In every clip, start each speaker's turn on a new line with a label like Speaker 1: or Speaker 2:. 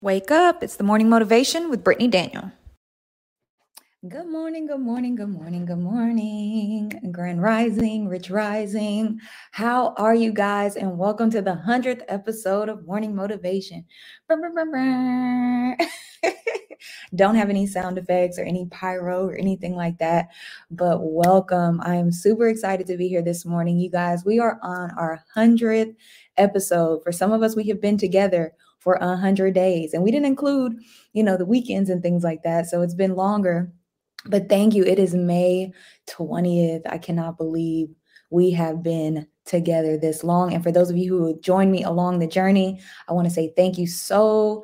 Speaker 1: Wake up. It's the morning motivation with Brittany Daniel. Good morning, good morning, good morning, good morning. Grand Rising, Rich Rising. How are you guys? And welcome to the 100th episode of Morning Motivation. Don't have any sound effects or any pyro or anything like that, but welcome. I am super excited to be here this morning. You guys, we are on our 100th episode. For some of us, we have been together for 100 days, and we didn't include, the weekends and things like that. So it's been longer. But thank you. It is May 20th. I cannot believe we have been together this long. And for those of you who joined me along the journey, I want to say thank you so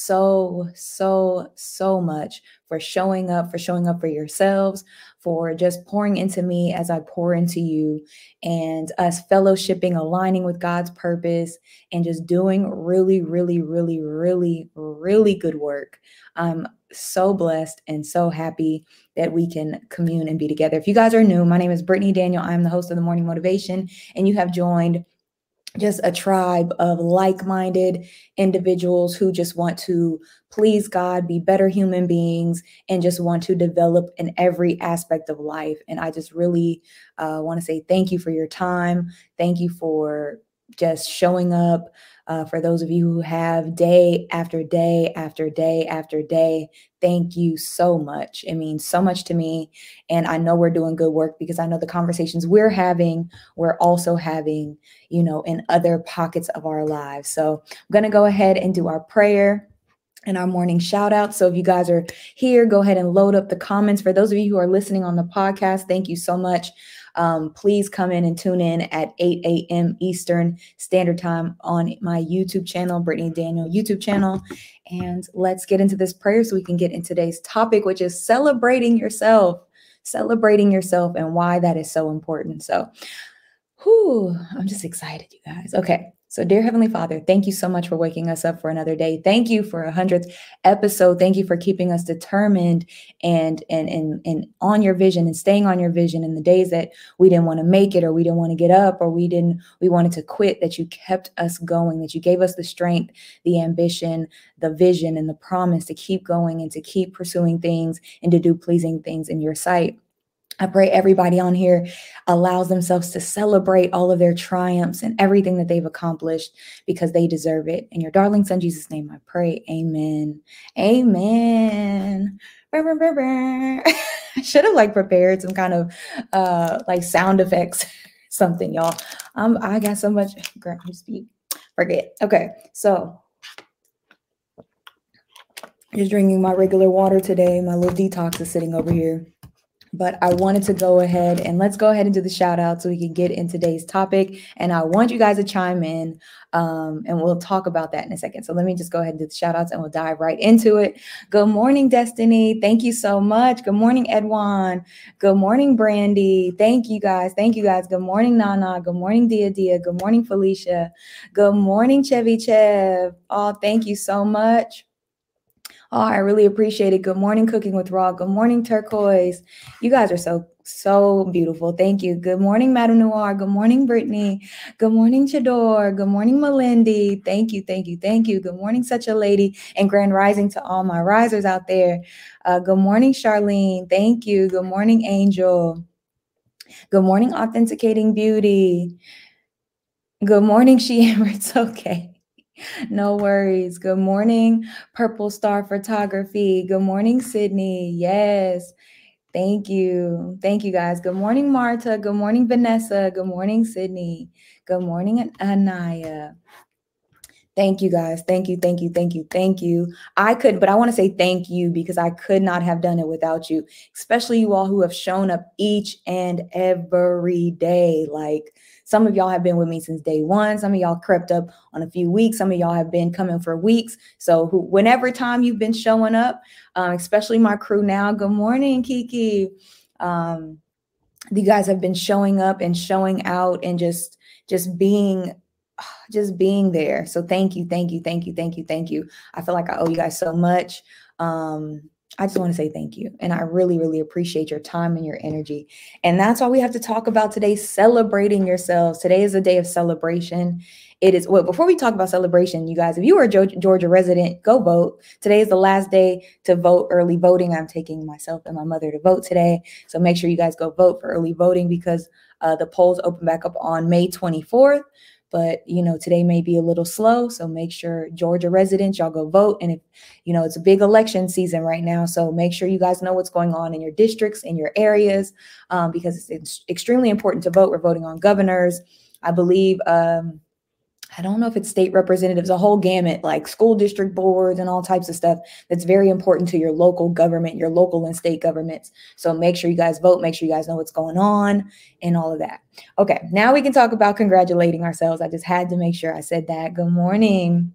Speaker 1: much for showing up for yourselves, for just pouring into me as I pour into you, and us fellowshipping, aligning with God's purpose, and just doing really good work. I'm so blessed and so happy that we can commune and be together. If you guys are new, my name is Brittany Daniel. I'm the host of the Morning Motivation, and you have joined just a tribe of like-minded individuals who just want to please God, be better human beings, and just want to develop in every aspect of life. And I just really want to say thank you for your time. Thank you for just showing up. For those of you who have day after day after day after day, thank you so much. It means so much to me. And I know we're doing good work because I know the conversations we're having, we're also having, in other pockets of our lives. So I'm going to go ahead and do our prayer and our morning shout out. So if you guys are here, go ahead and load up the comments. For those of you who are listening on the podcast, thank you so much. Please come in and tune in at 8 a.m. Eastern Standard Time on my YouTube channel, Brittany Daniel YouTube channel. And let's get into this prayer so we can get into today's topic, which is celebrating yourself and why that is so important. So I'm just excited, you guys. Okay. So dear Heavenly Father, thank you so much for waking us up for another day. Thank you for 100th episode. Thank you for keeping us determined and on your vision and staying on your vision in the days that we didn't want to make it, or we didn't want to get up, or we wanted to quit, that you kept us going, that you gave us the strength, the ambition, the vision, and the promise to keep going and to keep pursuing things and to do pleasing things in your sight. I pray everybody on here allows themselves to celebrate all of their triumphs and everything that they've accomplished, because they deserve it. In your darling son, Jesus' name, I pray. Amen. Amen. I should have prepared some kind of sound effects, something, y'all. I got so much. Forget. Okay. So just drinking my regular water today. My little detox is sitting over here. But I wanted to go ahead and let's go ahead and do the shout out so we can get in today's topic. And I want you guys to chime in and we'll talk about that in a second. So let me just go ahead and do the shout outs and we'll dive right into it. Good morning, Destiny. Thank you so much. Good morning, Edwan. Good morning, Brandy. Thank you guys. Good morning, Nana. Good morning, Dia. Good morning, Felicia. Good morning, Chevy Chev. Oh, thank you so much. Oh, I really appreciate it. Good morning, Cooking with Raw. Good morning, Turquoise. You guys are so beautiful. Thank you. Good morning, Madame Noir. Good morning, Brittany. Good morning, Chador. Good morning, Melindy. Thank you. Good morning, Such a Lady, and Grand Rising to all my risers out there. Good morning, Charlene. Thank you. Good morning, Angel. Good morning, Authenticating Beauty. Good morning, Sheammer. It's okay. No worries. Good morning, Purple Star Photography. Good morning, Sydney. Yes. Thank you. Thank you, guys. Good morning, Marta. Good morning, Vanessa. Good morning, Sydney. Good morning, Anaya. Thank you, guys. Thank you. But I want to say thank you because I could not have done it without you, especially you all who have shown up each and every day. Some of y'all have been with me since day one. Some of y'all crept up on a few weeks. Some of y'all have been coming for weeks. So whenever time you've been showing up, especially my crew now. Good morning, Kiki. You guys have been showing up and showing out and just being there. So thank you. I feel like I owe you guys so much. I just want to say thank you. And I really, really appreciate your time and your energy. And that's why we have to talk about today, celebrating yourselves. Today is a day of celebration. It is, well, before we talk about celebration, you guys, if you are a Georgia resident, go vote. Today is the last day to vote early voting. I'm taking myself and my mother to vote today. So make sure you guys go vote for early voting because the polls open back up on May 24th. But, today may be a little slow. So make sure Georgia residents, y'all go vote. And if, it's a big election season right now. So make sure you guys know what's going on in your districts, in your areas, because it's extremely important to vote. We're voting on governors. I believe, I don't know if it's state representatives, a whole gamut, like school district boards and all types of stuff that's very important to your local government, your local and state governments. So make sure you guys vote, make sure you guys know what's going on and all of that. Okay, now we can talk about congratulating ourselves. I just had to make sure I said that. Good morning.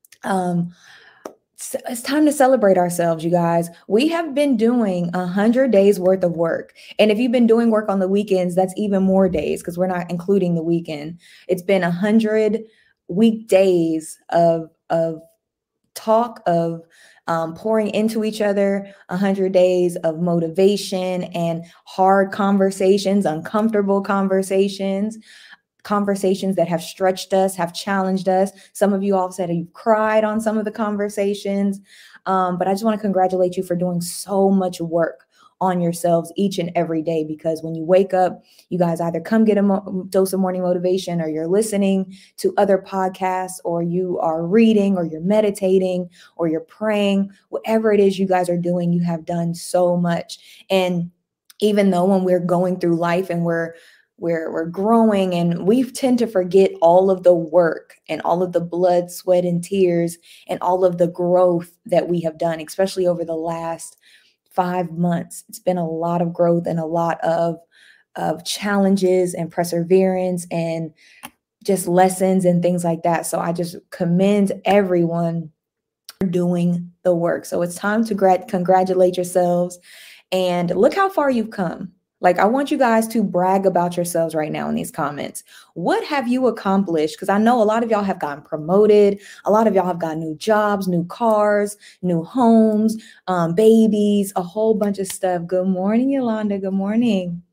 Speaker 1: It's time to celebrate ourselves, you guys. We have been doing 100 days worth of work. And if you've been doing work on the weekends, that's even more days because we're not including the weekend. It's been 100 weekdays of talk, of pouring into each other, 100 days of motivation and hard conversations, uncomfortable conversations that have stretched us, have challenged us. Some of you all said you've cried on some of the conversations. But I just want to congratulate you for doing so much work on yourselves each and every day, because when you wake up, you guys either come get a dose of morning motivation, or you're listening to other podcasts, or you are reading, or you're meditating, or you're praying. Whatever it is you guys are doing, you have done so much. And even though when we're going through life and we're growing, and we tend to forget all of the work and all of the blood, sweat, and tears and all of the growth that we have done, especially over the last 5 months. It's been a lot of growth and a lot of challenges and perseverance and just lessons and things like that. So I just commend everyone for doing the work. So it's time to congratulate yourselves and look how far you've come. Like, I want you guys to brag about yourselves right now in these comments. What have you accomplished? Because I know a lot of y'all have gotten promoted. A lot of y'all have got new jobs, new cars, new homes, babies, a whole bunch of stuff. Good morning, Yolanda. Good morning.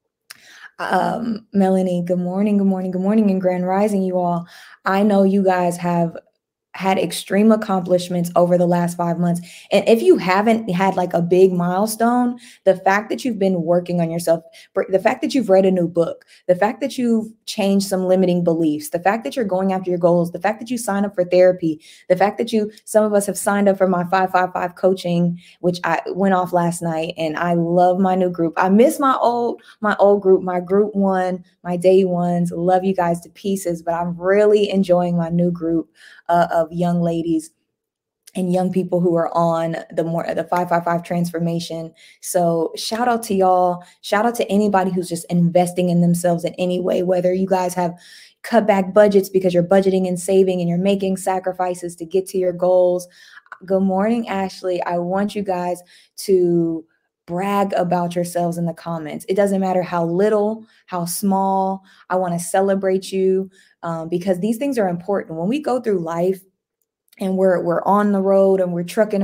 Speaker 1: Melanie, good morning, good morning, good morning, and Grand Rising, you all. I know you guys have had extreme accomplishments over the last 5 months. And if you haven't had like a big milestone, the fact that you've been working on yourself, the fact that you've read a new book, the fact that you've changed some limiting beliefs, the fact that you're going after your goals, the fact that you sign up for therapy, the fact that some of us have signed up for my 555 coaching, which I went off last night, and I love my new group. I miss my old group, my group one, my day ones. Love you guys to pieces, but I'm really enjoying my new group of young ladies and young people who are on the 555 transformation. So shout out to y'all. Shout out to anybody who's just investing in themselves in any way, whether you guys have cut back budgets because you're budgeting and saving and you're making sacrifices to get to your goals. Good morning, Ashley. I want you guys to brag about yourselves in the comments. It doesn't matter how little, how small. I want to celebrate you. Because these things are important. When we go through life and we're on the road and we're trucking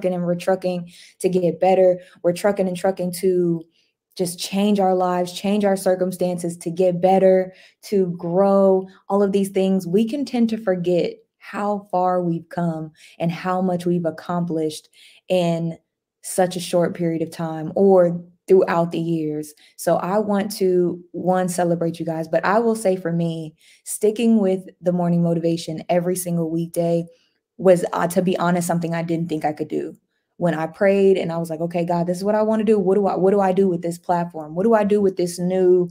Speaker 1: to get better, we're trucking to just change our lives, change our circumstances, to get better, to grow, all of these things, we can tend to forget how far we've come and how much we've accomplished in such a short period of time, or throughout the years. So I want to, celebrate you guys, but I will say for me, sticking with the morning motivation every single weekday was, to be honest, something I didn't think I could do. When I prayed and I was like, okay, God, this is what I want to do. What do I do with this platform? What do I do with this new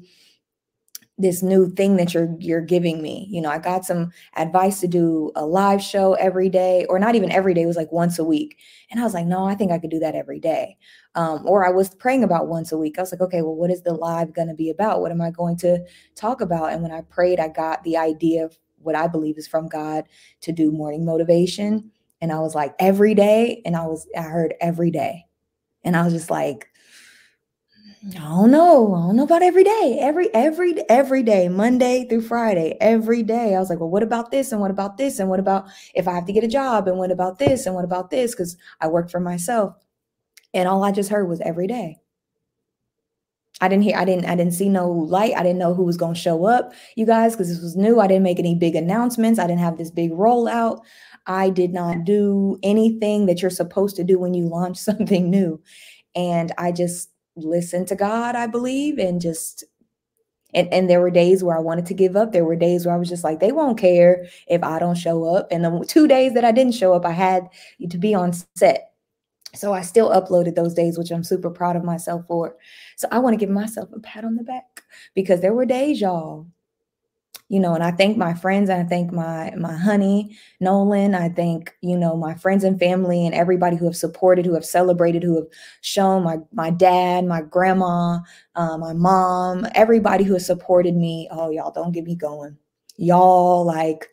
Speaker 1: thing that you're giving me? I got some advice to do a live show every day, or not even every day. It was like once a week. And I was like, no, I think I could do that every day. Or I was praying about once a week. I was like, okay, well, what is the live going to be about? What am I going to talk about? And when I prayed, I got the idea of what I believe is from God to do morning motivation. And I was like, every day. And I heard every day. And I was just like, I don't know about every day, every day, Monday through Friday, every day. I was like, well, what about this? And what about this? And what about if I have to get a job? And what about this? And what about this? Because I work for myself. And all I just heard was every day. I didn't see no light. I didn't know who was going to show up, you guys, because this was new. I didn't make any big announcements. I didn't have this big rollout. I did not do anything that you're supposed to do when you launch something new. And I just listened to God, I believe, and just and there were days where I wanted to give up. There were days where I was just like, they won't care if I don't show up. And the 2 days that I didn't show up, I had to be on set. So I still uploaded those days, which I'm super proud of myself for. So I want to give myself a pat on the back because there were days, y'all, and I thank my friends, and I thank my honey, Nolan. I thank, my friends and family and everybody who have supported, who have celebrated, who have shown my dad, my grandma, my mom, everybody who has supported me. Oh, y'all, don't get me going. Y'all, like,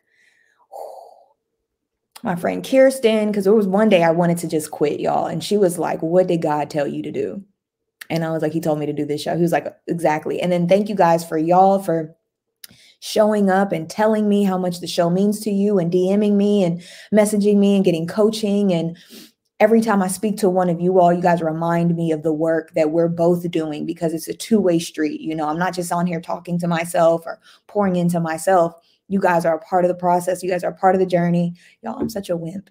Speaker 1: my friend Kirsten, because there was one day I wanted to just quit, y'all. And she was like, what did God tell you to do? And I was like, he told me to do this show. He was like, exactly. And then thank you guys for showing up and telling me how much the show means to you and DMing me and messaging me and getting coaching. And every time I speak to one of you all, you guys remind me of the work that we're both doing because it's a two-way street. I'm not just on here talking to myself or pouring into myself. You guys are a part of the process. You guys are a part of the journey. Y'all, I'm such a wimp.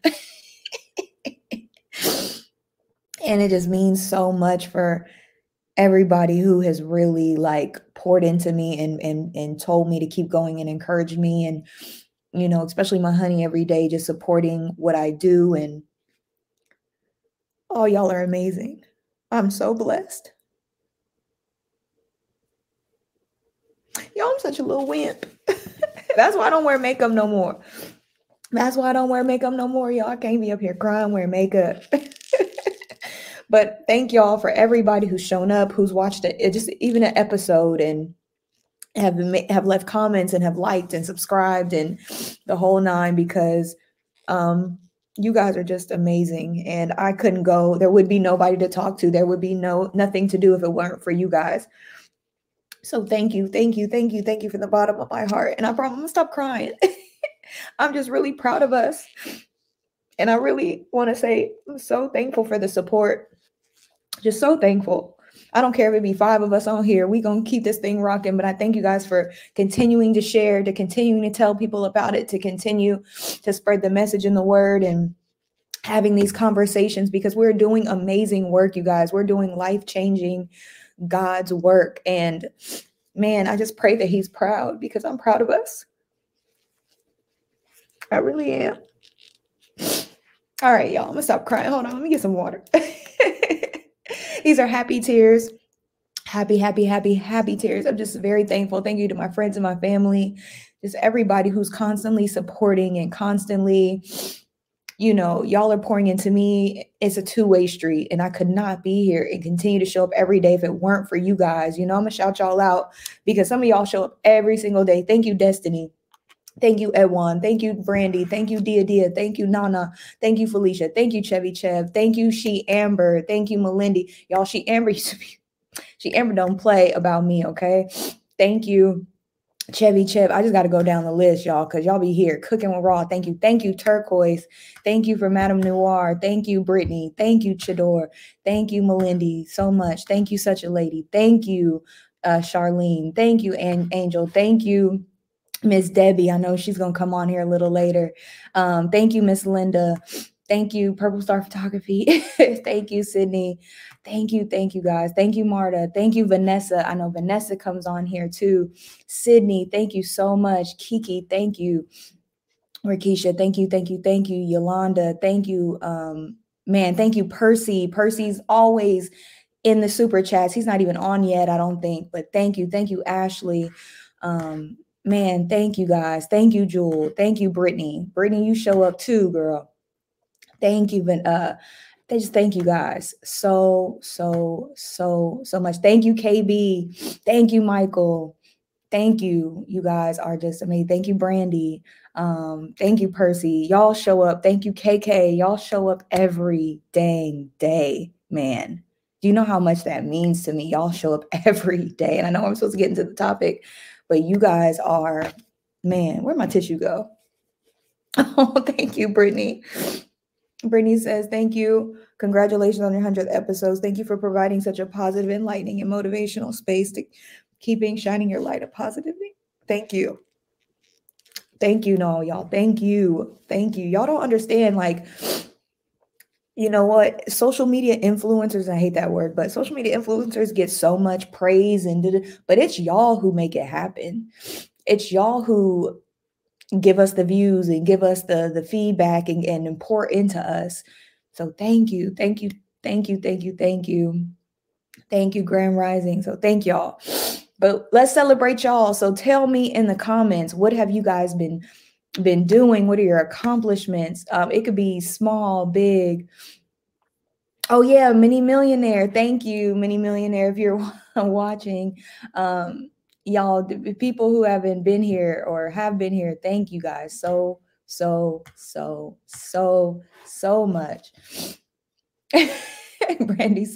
Speaker 1: And it just means so much for everybody who has really like poured into me and told me to keep going and encouraged me. And, especially my honey every day, just supporting what I do. And oh, y'all are amazing. I'm so blessed. Y'all, I'm such a little wimp. That's why I don't wear makeup no more. That's why I don't wear makeup no more, y'all. I can't be up here crying, wearing makeup. But thank y'all for everybody who's shown up, who's watched it, just even an episode and have left comments and have liked and subscribed and the whole nine, because you guys are just amazing. And I couldn't go. There would be nobody to talk to. There would be nothing to do if it weren't for you guys. So thank you from the bottom of my heart. And I promise I'm gonna stop crying. I'm just really proud of us. And I really want to say I'm so thankful for the support. Just so thankful. I don't care if it be 5 of us on here. We're going to keep this thing rocking. But I thank you guys for continuing to share, to continuing to tell people about it, to continue to spread the message and the word and having these conversations, because we're doing amazing work, you guys. We're doing life-changing God's work. And man, I just pray that he's proud, because I'm proud of us. I really am. All right, y'all, I'm gonna stop crying. Hold on, let me get some water. These are happy tears. Happy tears. I'm just very thankful. Thank you to my friends and my family, just everybody who's constantly supporting and constantly, y'all are pouring into me. It's a two-way street, and I could not be here and continue to show up every day if it weren't for you guys. I'm gonna shout y'all out because some of y'all show up every single day. Thank you, Destiny. Thank you, Edwan. Thank you, Brandy. Thank you, Dia. Thank you, Nana. Thank you, Felicia. Thank you, Chevy Chev. Thank you, She Amber. Thank you, Melindy. Y'all, She Amber used to be, She Amber don't play about me, okay? Thank you, Chevy Chev. I just got to go down the list, y'all, because y'all be here cooking with raw. Thank you. Thank you, Turquoise. Thank you for Madame Noir. Thank you, Brittany. Thank you, Chador. Thank you, Melindy, so much. Thank you, Such a Lady. Thank you, Charlene. Thank you, Angel. Thank you, Miss Debbie. I know she's going to come on here a little later. Thank you, Miss Linda. Thank you, Purple Star Photography. Thank you, Sydney. Thank you, guys. Thank you, Marta. Thank you, Vanessa. I know Vanessa comes on here too. Sydney, thank you so much. Kiki, thank you. Rakisha, thank you. Yolanda, thank you. Man, thank you, Percy. Percy's always in the super chats. He's not even on yet, I don't think, but thank you, Ashley. Man, thank you guys. Thank you, Jewel. Thank you, Brittany. Brittany, you show up too, girl. Thank you, thank you guys so much. Thank you, KB. Thank you, Michael. Thank you. You guys are just amazing. Thank you, Brandy. Thank you, Percy. Y'all show up. Thank you, KK. Y'all show up every dang day, man. Do you know how much that means to me? Y'all show up every day. And I know I'm supposed to get into the topic, but you guys are, man, where'd my tissue go? Oh, thank you, Brittany. Brittany says, thank you. Congratulations on your 100th episodes. Thank you for providing such a positive, enlightening, and motivational space to keeping shining your light of positivity. Thank you. Thank you, no, y'all. Thank you. Thank you. Y'all don't understand, like, you know what? Social media influencers, I hate that word, but social media influencers get so much praise but it's y'all who make it happen. It's y'all who give us the views and give us the feedback and pour into us. So thank you. Thank you. Thank you. Thank you. Thank you. Thank you, Grand Rising. So thank y'all. But let's celebrate y'all. So tell me in the comments, what have you guys been doing? What are your accomplishments? It could be small, big. Oh yeah, Mini Millionaire. Thank you, Mini Millionaire, if you're watching. Y'all, the people who haven't been here or have been here, thank you guys so much. Brandy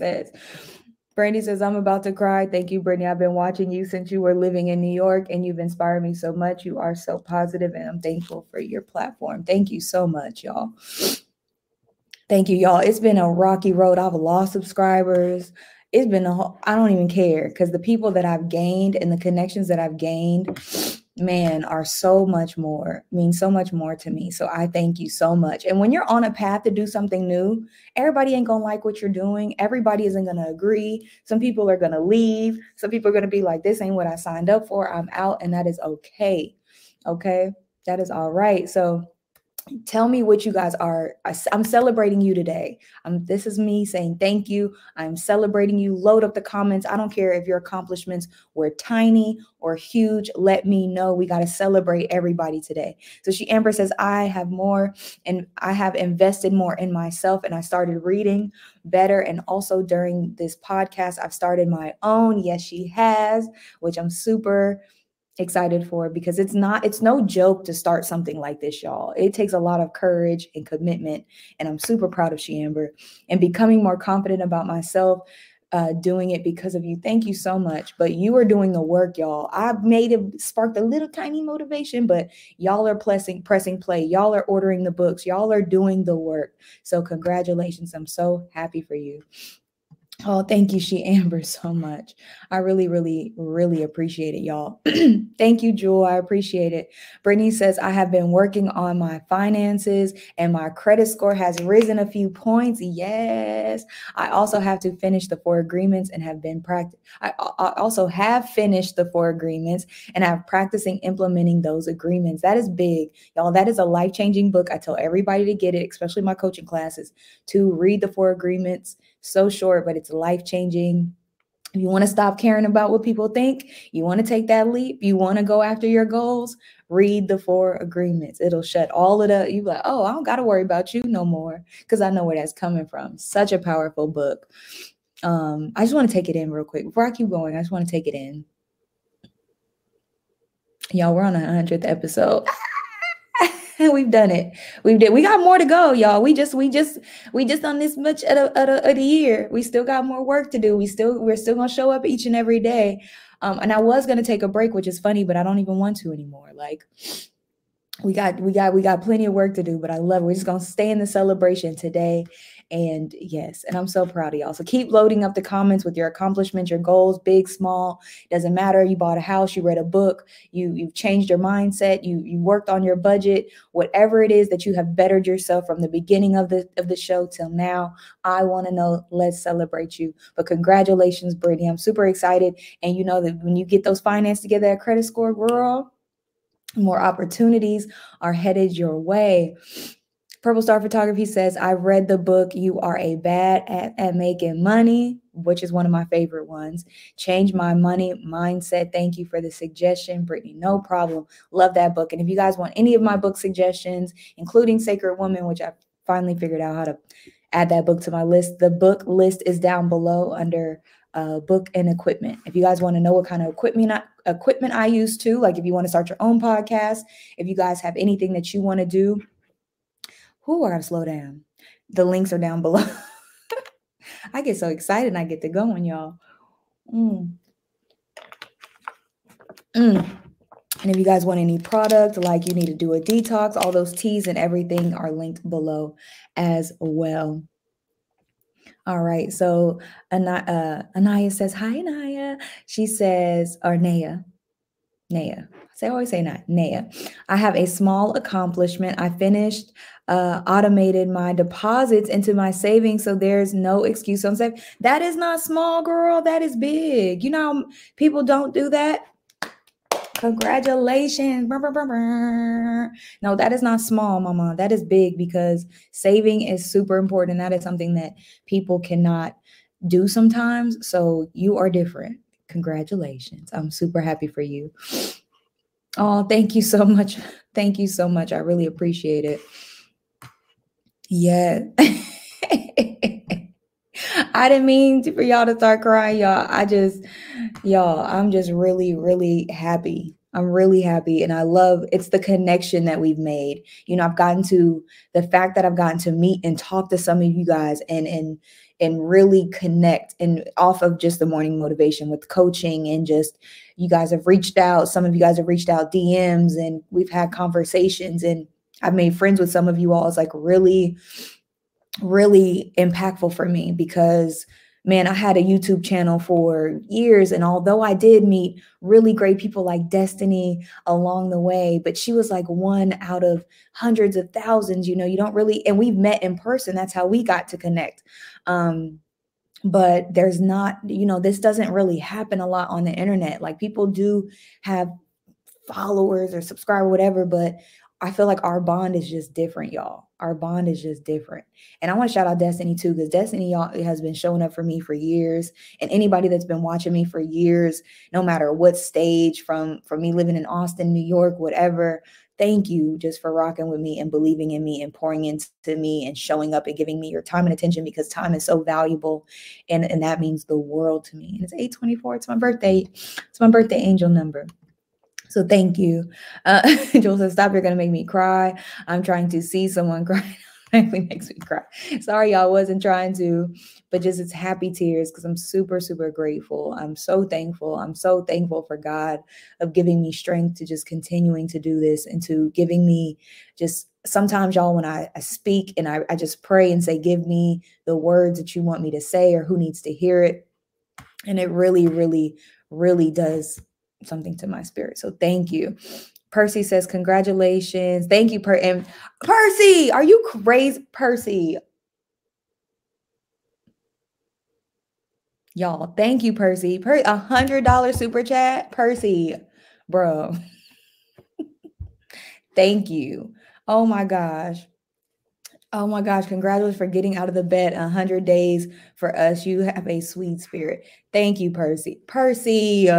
Speaker 1: says, I'm about to cry. Thank you, Brittany. I've been watching you since you were living in New York, and you've inspired me so much. You are so positive, and I'm thankful for your platform. Thank you so much, y'all. Thank you, y'all. It's been a rocky road. I've lost subscribers. It's been I don't even care, because the people that I've gained and the connections that I've gained, man, are so much more, mean so much more to me. So I thank you so much. And when you're on a path to do something new, everybody ain't gonna like what you're doing. Everybody isn't gonna agree. Some people are gonna leave. Some people are gonna be like, this ain't what I signed up for. I'm out. And that is okay. Okay. That is all right. So tell me what you guys are. I'm celebrating you today. This is me saying thank you. I'm celebrating you. Load up the comments. I don't care if your accomplishments were tiny or huge. Let me know. We got to celebrate everybody today. So Amber says, I have more, and I have invested more in myself, and I started reading better. And also during this podcast, I've started my own. Yes, she has, which I'm super excited for, because it's no joke to start something like this, y'all. It takes a lot of courage and commitment, and I'm super proud of Amber, and becoming more confident about myself, doing it because of you. Thank you so much. But you are doing the work, y'all. I've made it, sparked a little tiny motivation, but y'all are pressing play. Y'all are ordering the books. Y'all are doing the work. So congratulations. I'm so happy for you. Oh, thank you, Amber, so much. I really, really, really appreciate it, y'all. Thank you, Jewel. I appreciate it. Brittany says, I have been working on my finances and my credit score has risen a few points. Yes. I also have to finish the 4 agreements and have been I also have finished the 4 agreements and I'm practicing implementing those agreements. That is big, y'all. That is a life-changing book. I tell everybody to get it, especially my coaching classes, to read the 4 agreements. So short, but it's life-changing. If you want to stop caring about what people think, you want to take that leap, you want to go after your goals, read the 4 agreements. It'll shut all of the, you like, oh, I don't got to worry about you no more, because I know where that's coming from. Such a powerful book. I just want to take it in real quick. Before I keep going, I just want to take it in. Y'all, we're on a 100th episode. We've done it. We got more to go, y'all. We just on this much of the year. We still got more work to do. We're still gonna show up each and every day. And I was gonna take a break, which is funny, but I don't even want to anymore. Like, we got plenty of work to do, but I love it. We're just gonna stay in the celebration today. And yes, and I'm so proud of y'all. So keep loading up the comments with your accomplishments, your goals, big, small, doesn't matter. You bought a house, you read a book, you've changed your mindset, you worked on your budget, whatever it is that you have bettered yourself from the beginning of the show till now. I want to know. Let's celebrate you. But congratulations, Brittany. I'm super excited. And you know that when you get those finances together, that credit score, girl, more opportunities are headed your way. Purple Star Photography says, I read the book, You Are a Bad at Making Money, which is one of my favorite ones. Change My Money Mindset. Thank you for the suggestion, Brittany. No problem. Love that book. And if you guys want any of my book suggestions, including Sacred Woman, which I finally figured out how to add that book to my list, the book list is down below under book and equipment. If you guys want to know what kind of equipment I use too, like if you want to start your own podcast, if you guys have anything that you want to do, I gotta slow down. The links are down below. I get so excited and I get to going, y'all. And if you guys want any product, like you need to do a detox, all those teas and everything are linked below as well. All right. So Anaya says, hi, Anaya. She says, or Naya. I always say not Naya. I have a small accomplishment. I finished, automated my deposits into my savings, so there's no excuse on saving. That is not small, girl. That is big. You know, people don't do that. Congratulations. No, that is not small, mama. That is big, because saving is super important. That is something that people cannot do sometimes. So you are different. Congratulations. I'm super happy for you. Oh, thank you so much. Thank you so much. I really appreciate it. Yeah. I didn't mean for y'all to start crying, y'all. I'm just really, really happy. I'm really happy. And I love, it's the connection that we've made. You know, the fact that I've gotten to meet and talk to some of you guys and really connect, and off of just the morning motivation with coaching, and just, you guys have reached out. Some of you guys have reached out DMs, and we've had conversations, and I've made friends with some of you all. It's like really, really impactful for me, because man, I had a YouTube channel for years, and although I did meet really great people like Destiny along the way, but she was like one out of hundreds of thousands. You know, you don't really, and we've met in person. That's how we got to connect. But there's not, you know, this doesn't really happen a lot on the internet. Like, people do have followers or subscribe or whatever, but I feel like our bond is just different, y'all. Our bond is just different. And I want to shout out Destiny too, because Destiny, y'all, has been showing up for me for years. And anybody that's been watching me for years, no matter what stage, from me living in Austin, New York, whatever, thank you just for rocking with me and believing in me and pouring into me and showing up and giving me your time and attention, because time is so valuable. And that means the world to me. And it's 8/24. It's my birthday. It's my birthday angel number. So thank you. Joel says, stop, you're going to make me cry. I'm trying to see someone cry. It actually makes me cry. Sorry, y'all, wasn't trying to, but just, it's happy tears, because I'm super, super grateful. I'm so thankful. I'm so thankful for God of giving me strength to just continuing to do this, and to giving me just, sometimes, y'all, when I speak and I just pray and say, give me the words that you want me to say, or who needs to hear it. And it really, really, really does something to my spirit. So thank you. Percy says, congratulations. Thank you, and Percy, are you crazy? Percy. Y'all, thank you, Percy. $100 super chat. Percy, bro. Thank you. Oh my gosh. Oh my gosh. Congratulations for getting out of the bed 100 days for us. You have a sweet spirit. Thank you, Percy. Percy.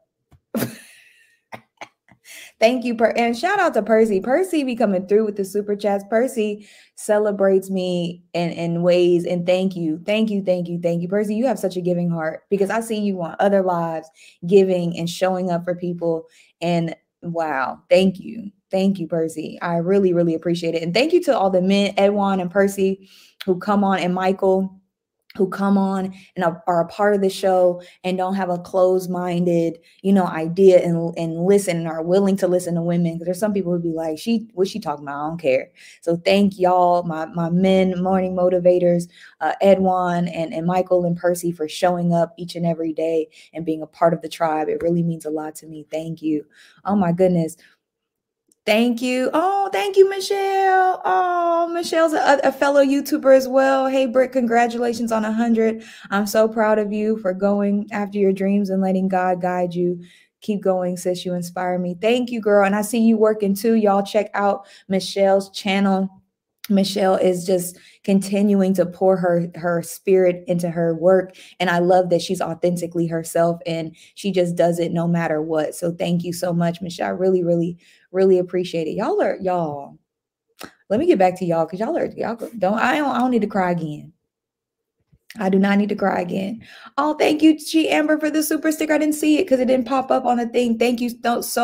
Speaker 1: Thank you, and shout out to Percy. Percy be coming through with the super chats. Percy celebrates me in ways, and thank you, thank you, thank you, thank you, Percy. You have such a giving heart, because I see you on other lives giving and showing up for people, and wow, thank you, Percy. I really, really appreciate it, and thank you to all the men, Edwan and Percy, who come on, and Michael, who come on and are a part of the show and don't have a closed-minded, you know, idea, and listen, and are willing to listen to women. Because there's some people who be like, what's she talking about? I don't care. So thank y'all, my men, morning motivators, Edwan and Michael and Percy, for showing up each and every day and being a part of the tribe. It really means a lot to me. Thank you. Oh my goodness. Thank you. Oh, thank you, Michelle. Oh, Michelle's a fellow YouTuber as well. Hey, Britt, congratulations on 100. I'm so proud of you for going after your dreams and letting God guide you. Keep going, sis. You inspire me. Thank you, girl. And I see you working too. Y'all check out Michelle's channel. Michelle is just continuing to pour her spirit into her work. And I love that she's authentically herself, and she just does it no matter what. So thank you so much, Michelle. I really, really, really appreciate it. Y'all. Let me get back to y'all, because I don't need to cry again. I do not need to cry again. Oh, thank you, She Amber, for the super sticker. I didn't see it because it didn't pop up on the thing. Thank you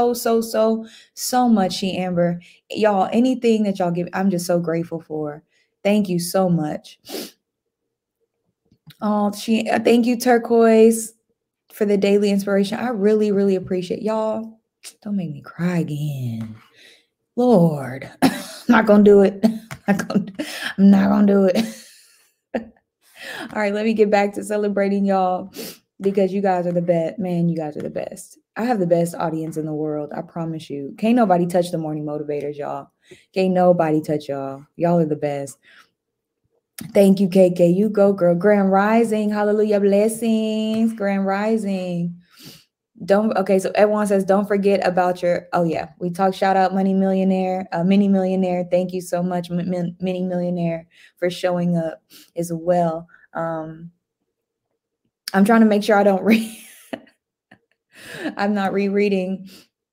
Speaker 1: so much, She Amber. Y'all, anything that y'all give, I'm just so grateful for. Thank you so much. Oh, thank you, Turquoise, for the daily inspiration. I really, really appreciate y'all. Don't make me cry again. Lord, I'm not going to do it. I'm not going to do it. All right, let me get back to celebrating y'all because you guys are the best. Man, you guys are the best. I have the best audience in the world. I promise you. Can't nobody touch the morning motivators, y'all. Can't nobody touch y'all. Y'all are the best. Thank you, KK. You go, girl. Grand Rising. Hallelujah. Blessings. Grand Rising. Okay, so everyone says, don't forget about we talked, shout out Mini Millionaire. Thank you so much, Mini Millionaire, for showing up as well. I'm trying to make sure I don't read. I'm not rereading.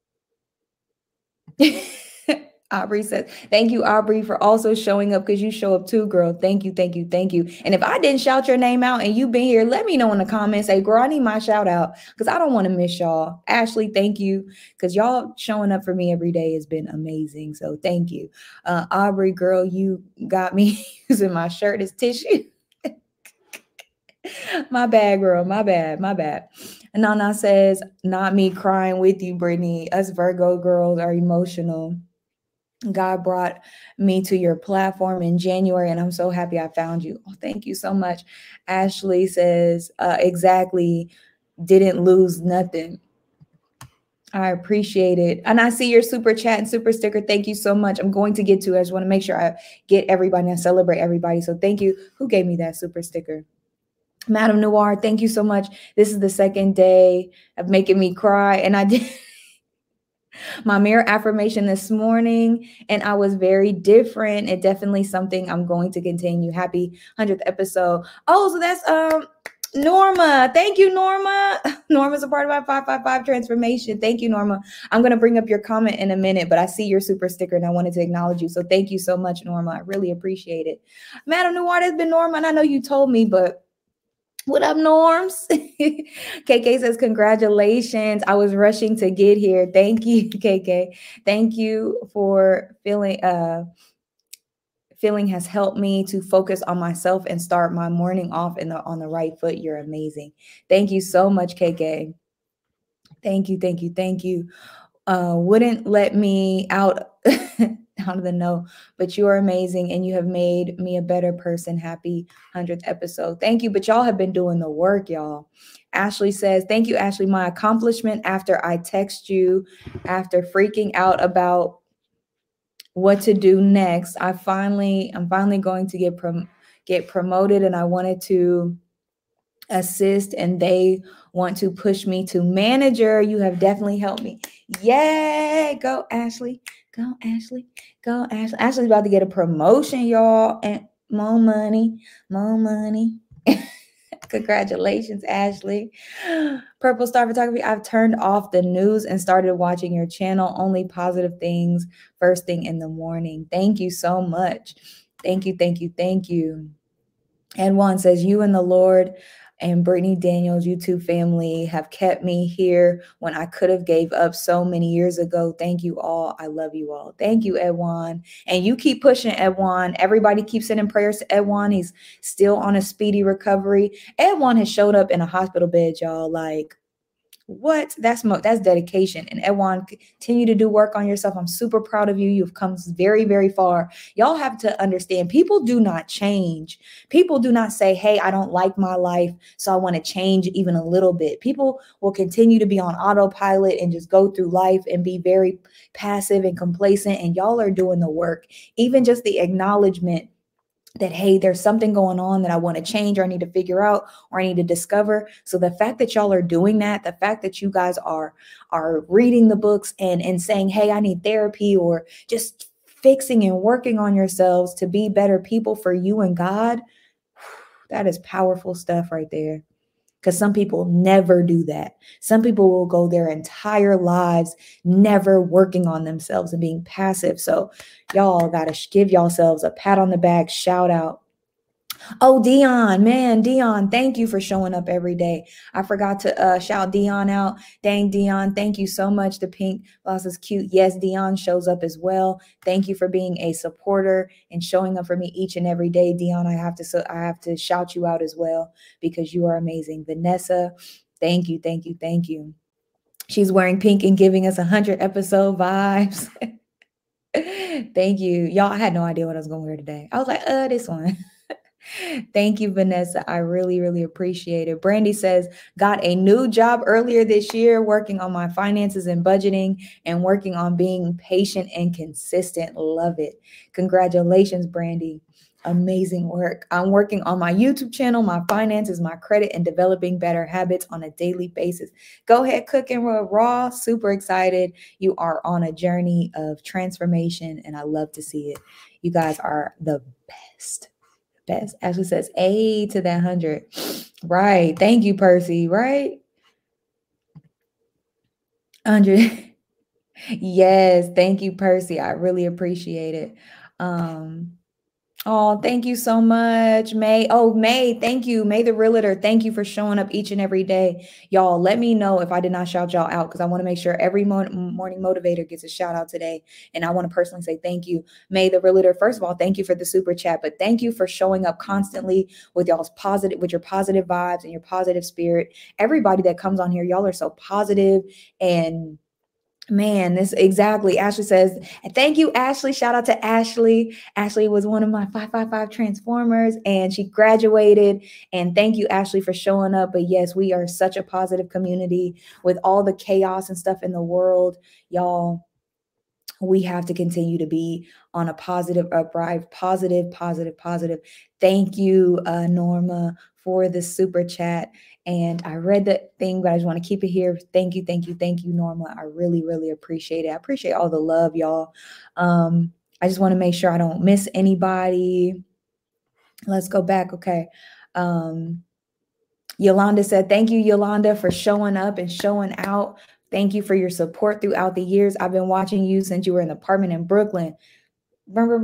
Speaker 1: Aubrey says, thank you, Aubrey, for also showing up, because you show up too, girl. Thank you. And if I didn't shout your name out and you been here, let me know in the comments. Say, girl, I need my shout out, because I don't want to miss y'all. Ashley, thank you, because y'all showing up for me every day has been amazing. So thank you. Aubrey, girl, you got me using my shirt as tissue. My bad, girl. My bad. Nana says, not me crying with you, Brittany. Us Virgo girls are emotional. God brought me to your platform in January, and I'm so happy I found you. Oh, thank you so much. Ashley says, exactly, didn't lose nothing. I appreciate it. And I see your super chat and super sticker. Thank you so much. I'm going to get to it. I just want to make sure I get everybody and celebrate everybody. So thank you. Who gave me that super sticker? Madam Noir, thank you so much. This is the second day of making me cry, and I did my mirror affirmation this morning, and I was very different. It definitely something I'm going to continue. Happy 100th episode. Oh, so that's Norma. Thank you, Norma. Norma's a part of my 555 transformation. Thank you, Norma. I'm going to bring up your comment in a minute, but I see your super sticker and I wanted to acknowledge you. So thank you so much, Norma. I really appreciate it. Madam Noir, that's been Norma, and I know you told me, but what up, Norms? KK says, congratulations. I was rushing to get here. Thank you, KK. Thank you for feeling has helped me to focus on myself and start my morning off on the right foot. You're amazing. Thank you so much, KK. Thank you. Wouldn't let me out out of the know, but you are amazing and you have made me a better person. Happy 100th episode. Thank you. But y'all have been doing the work, y'all. Ashley says, thank you, Ashley. My accomplishment after I text you, after freaking out about what to do next, I'm finally going to get promoted, and I wanted to assist, and they want to push me to manager. You have definitely helped me. Yay! Go Ashley. Ashley's about to get a promotion, y'all, and more money. Congratulations, Ashley. Purple Star Photography. I've turned off the news and started watching your channel. Only positive things first thing in the morning. Thank you so much. Thank you. And one says, you and the Lord and Brittany Daniels YouTube family have kept me here when I could have gave up so many years ago. Thank you all. I love you all. Thank you, Edwan. And you keep pushing, Edwan. Everybody keeps sending prayers to Edwan. He's still on a speedy recovery. Edwan has showed up in a hospital bed, y'all. Like, what? That's dedication. And Edwan, continue to do work on yourself. I'm super proud of you. You've come very, very far. Y'all have to understand, people do not change. People do not say, hey, I don't like my life, so I want to change even a little bit. People will continue to be on autopilot and just go through life and be very passive and complacent. And y'all are doing the work. Even just the acknowledgement that, hey, there's something going on that I want to change, or I need to figure out, or I need to discover. So the fact that y'all are doing that, the fact that you guys are reading the books and saying, hey, I need therapy, or just fixing and working on yourselves to be better people for you and God, that is powerful stuff right there. Because some people never do that. Some people will go their entire lives never working on themselves and being passive. So y'all got to give yourselves a pat on the back, shout out. Oh, Dion, thank you for showing up every day. I forgot to shout Dion out. Dang, Dion, thank you so much. The pink blouse is cute. Yes, Dion shows up as well. Thank you for being a supporter and showing up for me each and every day. Dion, I have to shout you out as well, because you are amazing. Vanessa, thank you. She's wearing pink and giving us 100 episode vibes. Thank you. Y'all, I had no idea what I was going to wear today. I was like, this one. Thank you, Vanessa. I really, really appreciate it. Brandy says, got a new job earlier this year, working on my finances and budgeting and working on being patient and consistent. Love it. Congratulations, Brandy. Amazing work. I'm working on my YouTube channel, my finances, my credit, and developing better habits on a daily basis. Go ahead, Cook and Roll Raw. Super excited. You are on a journey of transformation, and I love to see it. You guys are the best. Best. Ashley says, A to that 100. Right. Thank you, Percy. Right? 100. Yes. Thank you, Percy. I really appreciate it. Oh, thank you so much, May. Oh, May, thank you. May the Realtor, thank you for showing up each and every day. Y'all, let me know if I did not shout y'all out because I want to make sure every morning motivator gets a shout out today. And I want to personally say thank you. May the Realtor, first of all, thank you for the super chat, but thank you for showing up constantly with your positive vibes and your positive spirit. Everybody that comes on here, y'all are so positive and man, this exactly. Ashley says, thank you, Ashley. Shout out to Ashley. Ashley was one of my 555 Transformers and she graduated. And thank you, Ashley, for showing up. But yes, we are such a positive community with all the chaos and stuff in the world. Y'all, we have to continue to be on a positive upright, positive. Thank you, Norma, for the super chat. And I read the thing, but I just want to keep it here. Thank you, Norma. I really, really appreciate it. I appreciate all the love, y'all. I just want to make sure I don't miss anybody. Let's go back. Okay. Yolanda said, thank you, Yolanda, for showing up and showing out. Thank you for your support throughout the years. I've been watching you since you were in the apartment in Brooklyn. Y'all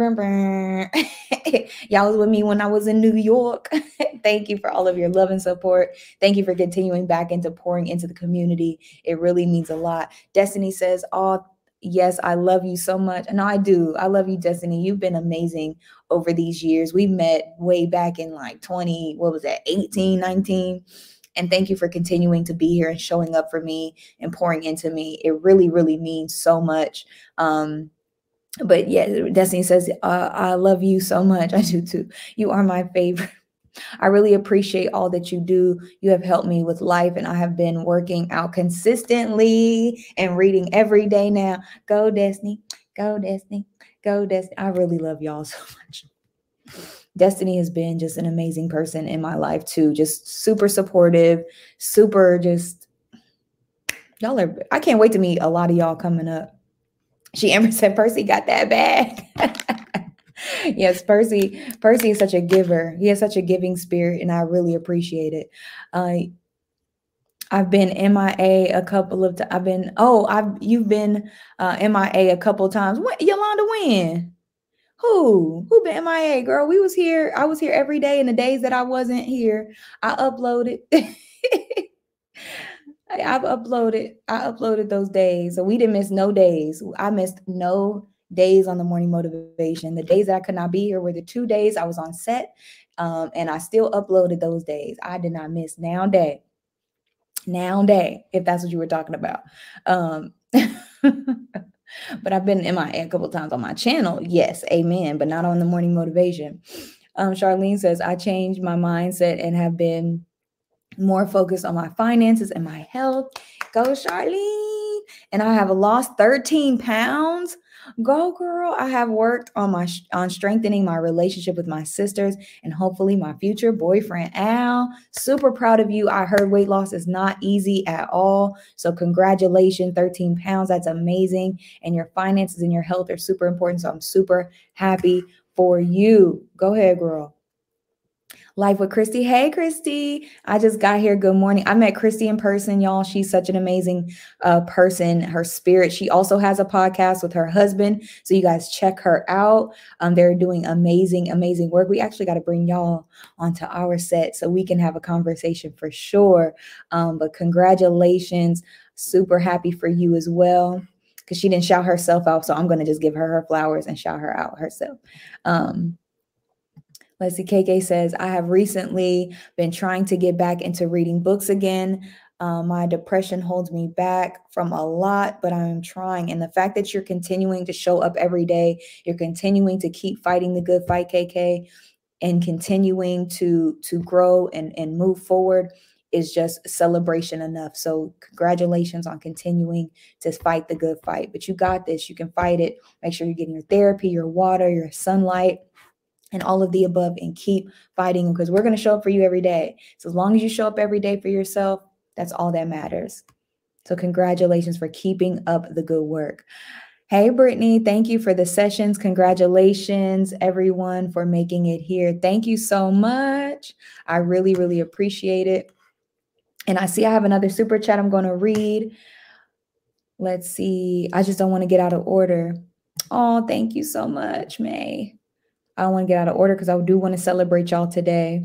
Speaker 1: was with me when I was in New York. Thank you for all of your love and support. Thank you for continuing back into pouring into the community. It really means a lot. Destiny says, oh, yes, I love you so much. No, I do. I love you, Destiny. You've been amazing over these years. We met way back in like 18, 19. And thank you for continuing to be here and showing up for me and pouring into me. It really, really means so much. But yeah, Destiny says, I love you so much. I do too. You are my favorite. I really appreciate all that you do. You have helped me with life, and I have been working out consistently and reading every day now. Go, Destiny. Go, Destiny. Go, Destiny. I really love y'all so much. Destiny has been just an amazing person in my life too. Just super supportive, super just, y'all are, I can't wait to meet a lot of y'all coming up. Amber said, Percy got that bag. Yes, Percy is such a giver. He has such a giving spirit, and I really appreciate it. I've been MIA a couple of times. You've been MIA a couple of times. What, Yolanda, when? Who been MIA, girl? I was here every day, and the days that I wasn't here, I uploaded. I uploaded those days. So we didn't miss no days. I missed no days on the morning motivation. The days that I could not be here were the 2 days I was on set. And I still uploaded those days. I did not miss now day, if that's what you were talking about. But I've been MIA a couple of times on my channel. Yes, amen. But not on the morning motivation. Charlene says, I changed my mindset and have been more focused on my finances and my health. Go, Charlene. And I have lost 13 pounds. Go, girl. I have worked on strengthening my relationship with my sisters and hopefully my future boyfriend, Al. Super proud of you. I heard weight loss is not easy at all. So congratulations, 13 pounds. That's amazing. And your finances and your health are super important. So I'm super happy for you. Go ahead, girl. Life with Christy. Hey, Christy. I just got here. Good morning. I met Christy in person, y'all. She's such an amazing person. Her spirit. She also has a podcast with her husband. So you guys check her out. They're doing amazing work. We actually got to bring y'all onto our set so we can have a conversation for sure. But congratulations. Super happy for you as well. Because she didn't shout herself out. So I'm going to just give her flowers and shout her out herself. Let's see, KK says, I have recently been trying to get back into reading books again. My depression holds me back from a lot, but I'm trying. And the fact that you're continuing to show up every day, you're continuing to keep fighting the good fight, KK, and continuing to grow and move forward is just celebration enough. So congratulations on continuing to fight the good fight. But you got this. You can fight it. Make sure you're getting your therapy, your water, your sunlight, and all of the above, and keep fighting, because we're going to show up for you every day. So as long as you show up every day for yourself, that's all that matters. So congratulations for keeping up the good work. Hey, Brittany, thank you for the sessions. Congratulations, everyone, for making it here. Thank you so much. I really, really appreciate it. And I see I have another super chat I'm going to read. Let's see. I just don't want to get out of order. Oh, thank you so much, May. I don't want to get out of order because I do want to celebrate y'all today.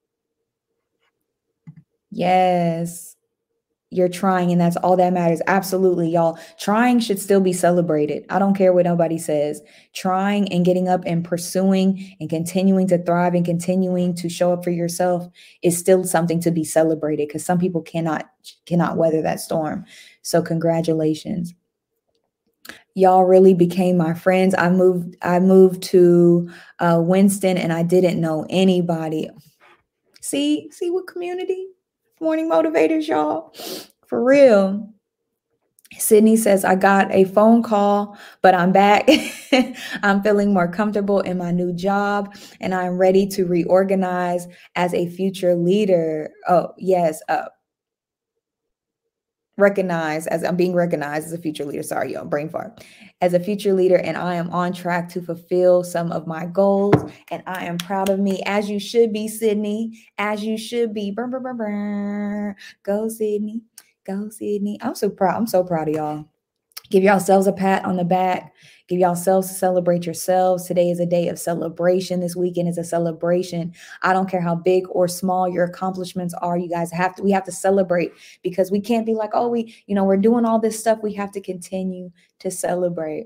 Speaker 1: Yes. You're trying, and that's all that matters. Absolutely, y'all. Trying should still be celebrated. I don't care what nobody says. Trying and getting up and pursuing and continuing to thrive and continuing to show up for yourself is still something to be celebrated, because some people cannot weather that storm. So congratulations. Y'all really became my friends. I moved to Winston, and I didn't know anybody. See what community? Morning motivators, y'all. For real. Sydney says, I got a phone call, but I'm back. I'm feeling more comfortable in my new job, and I'm ready to reorganize as a future leader. Oh, yes. I'm being recognized as a future leader. Sorry, y'all, brain fart. As a future leader, and I am on track to fulfill some of my goals, and I am proud of me, as you should be, Sydney, as you should be. Burr, burr, burr, burr. Go, Sydney. Go, Sydney. I'm so proud. I'm so proud of y'all. Give yourselves a pat on the back. Give yourselves, celebrate yourselves. Today is a day of celebration. This weekend is a celebration. I don't care how big or small your accomplishments are. You guys we have to celebrate, because we can't be like, oh, we're doing all this stuff. We have to continue to celebrate.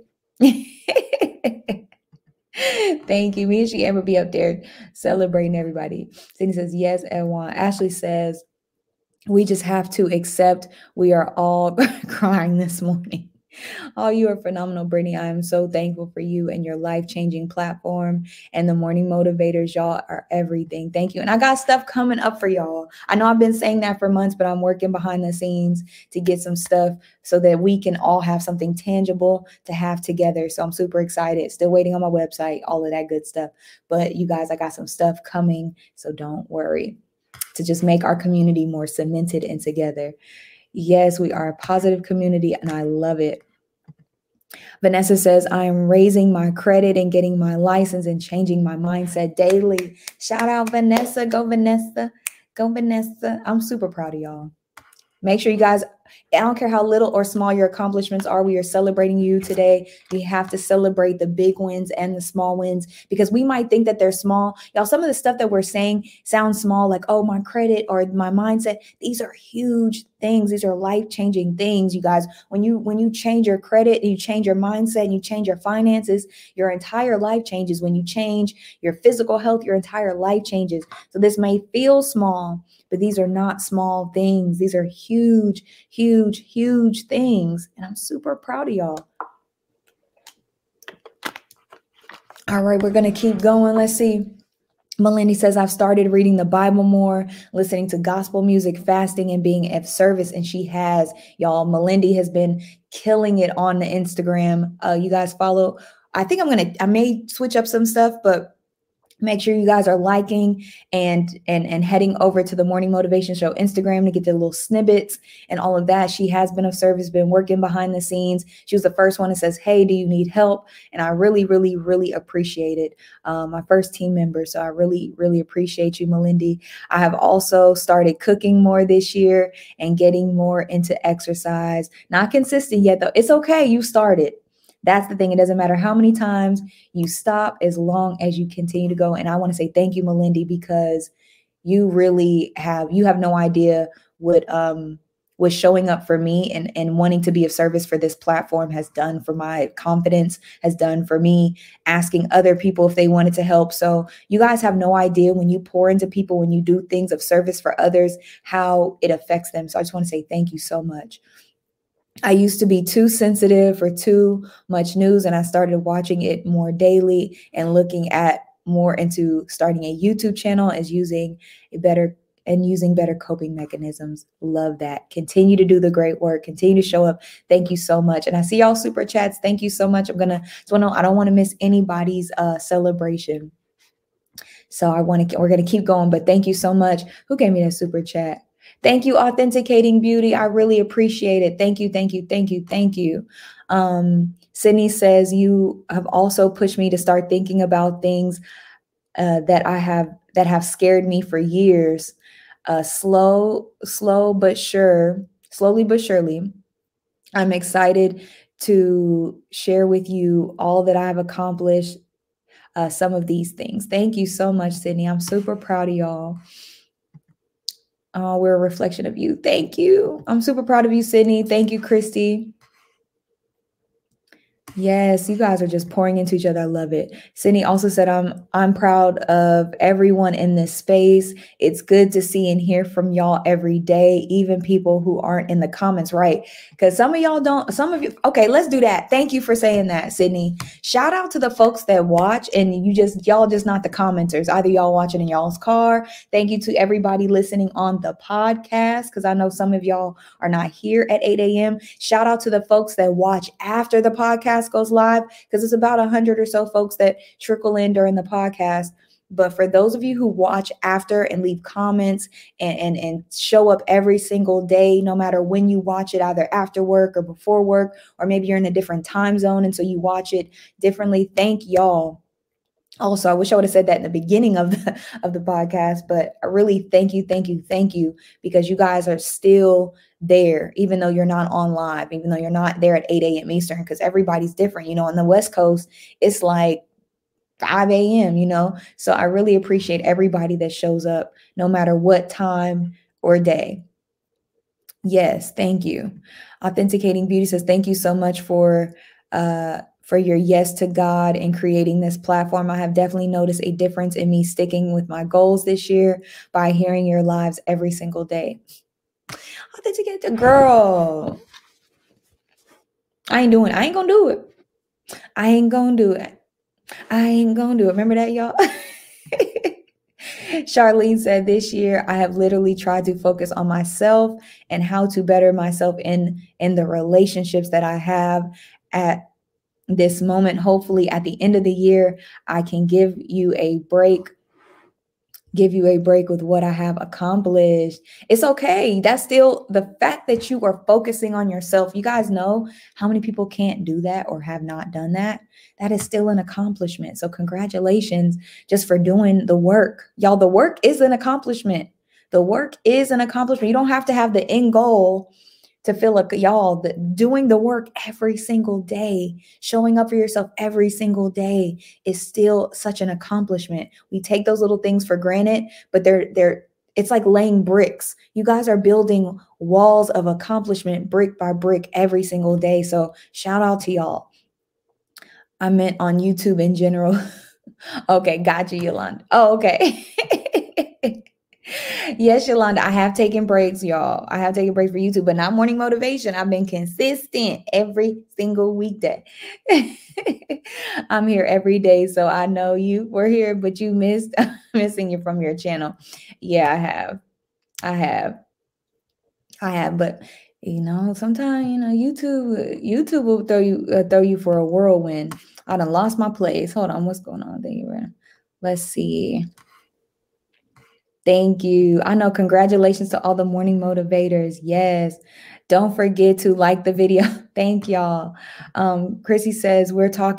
Speaker 1: Thank you. Me and she ever be up there celebrating everybody. Cindy says, yes, Edwan. Ashley says, we just have to accept we are all crying this morning. Oh, you are phenomenal, Brittany. I am so thankful for you and your life-changing platform, and the morning motivators. Y'all are everything. Thank you. And I got stuff coming up for y'all. I know I've been saying that for months, but I'm working behind the scenes to get some stuff so that we can all have something tangible to have together. So I'm super excited. Still waiting on my website, all of that good stuff. But you guys, I got some stuff coming, so don't worry, to just make our community more cemented and together. Yes, we are a positive community, and I love it. Vanessa says, I am raising my credit and getting my license and changing my mindset daily. Shout out, Vanessa. Go, Vanessa. Go, Vanessa. I'm super proud of y'all. Make sure you guys, I don't care how little or small your accomplishments are, we are celebrating you today. We have to celebrate the big wins and the small wins, because we might think that they're small. Y'all, some of the stuff that we're saying sounds small, like, oh, my credit or my mindset. These are huge things. These are life-changing things, you guys. When you change your credit and you change your mindset and you change your finances, your entire life changes. When you change your physical health, your entire life changes. So this may feel small, but these are not small things. These are huge, huge, huge things. And I'm super proud of y'all. All right, we're going to keep going. Let's see. Melindy says, I've started reading the Bible more, listening to gospel music, fasting, and being of service. And she has, y'all. Melindy has been killing it on the Instagram. You guys follow. I think I may switch up some stuff, but make sure you guys are liking and heading over to the Morning Motivation Show Instagram to get the little snippets and all of that. She has been of service, been working behind the scenes. She was the first one that says, hey, do you need help? And I really, really, really appreciate it. My first team member. So I really, really appreciate you, Melindy. I have also started cooking more this year and getting more into exercise. Not consistent yet, though. It's okay. You started. That's the thing. It doesn't matter how many times you stop, as long as you continue to go. And I want to say thank you, Melindy, because you have no idea what what showing up for me and wanting to be of service for this platform has done for my confidence, has done for me asking other people if they wanted to help. So you guys have no idea when you pour into people, when you do things of service for others, how it affects them. So I just want to say thank you so much. I used to be too sensitive for too much news, and I started watching it more daily and looking at more into starting a YouTube channel as using better coping mechanisms. Love that. Continue to do the great work. Continue to show up. Thank you so much. And I see y'all super chats. Thank you so much. I don't want to miss anybody's celebration. So we're going to keep going, but thank you so much. Who gave me that super chat? Thank you, Authenticating Beauty. I really appreciate it. Thank you, thank you, thank you, thank you. Sydney says, you have also pushed me to start thinking about things that have scared me for years. Slowly but surely, I'm excited to share with you all that I've accomplished, some of these things. Thank you so much, Sydney. I'm super proud of y'all. We're a reflection of you. Thank you. I'm super proud of you, Sydney. Thank you, Christy. Yes, you guys are just pouring into each other. I love it. Sydney also said, I'm proud of everyone in this space. It's good to see and hear from y'all every day, even people who aren't in the comments, right? Because some of you, okay, let's do that. Thank you for saying that, Sydney. Shout out to the folks that watch and y'all just not the commenters. Either y'all watching in y'all's car. Thank you to everybody listening on the podcast, because I know some of y'all are not here at 8 a.m. Shout out to the folks that watch after the podcast goes live, because it's about 100 or so folks that trickle in during the podcast. But for those of you who watch after and leave comments and show up every single day, no matter when you watch it, either after work or before work, or maybe you're in a different time zone and so you watch it differently, thank y'all. Also, I wish I would have said that in the beginning of the podcast, but I really thank you, because you guys are still there, even though you're not on live, even though you're not there at 8 a.m. Eastern, because everybody's different. On the West Coast, it's like 5 a.m., So I really appreciate everybody that shows up, no matter what time or day. Yes, thank you. Authenticating Beauty says, thank you so much for your yes to God and creating this platform. I have definitely noticed a difference in me sticking with my goals this year by hearing your lives every single day. Authenticate the girl. I ain't gonna do it. I ain't gonna do it. Remember that, y'all? Charlene said, this year, I have literally tried to focus on myself and how to better myself in the relationships that I have at this moment. Hopefully at the end of the year, I can give you a break with what I have accomplished. It's okay. That's still the fact that you are focusing on yourself. You guys know how many people can't do that or have not done that. That is still an accomplishment. So congratulations just for doing the work. Y'all, the work is an accomplishment. The work is an accomplishment. You don't have to have the end goal to feel like, y'all, doing the work every single day, showing up for yourself every single day is still such an accomplishment. We take those little things for granted, but it's like laying bricks. You guys are building walls of accomplishment brick by brick every single day. So shout out to y'all. I meant on YouTube in general. Okay, gotcha, Yolanda. Oh, okay. Yes, Yolanda, I have taken breaks, y'all. I have taken breaks for YouTube, but not morning motivation. I've been consistent every single weekday. I'm here every day, so I know you were here, but you missing you from your channel. Yeah, I have, but sometimes YouTube will throw you for a whirlwind. I done lost my place. Hold on, what's going on there? Let's see. Thank you. I know. Congratulations to all the morning motivators. Yes. Don't forget to like the video. Thank y'all. Chrissy says we talked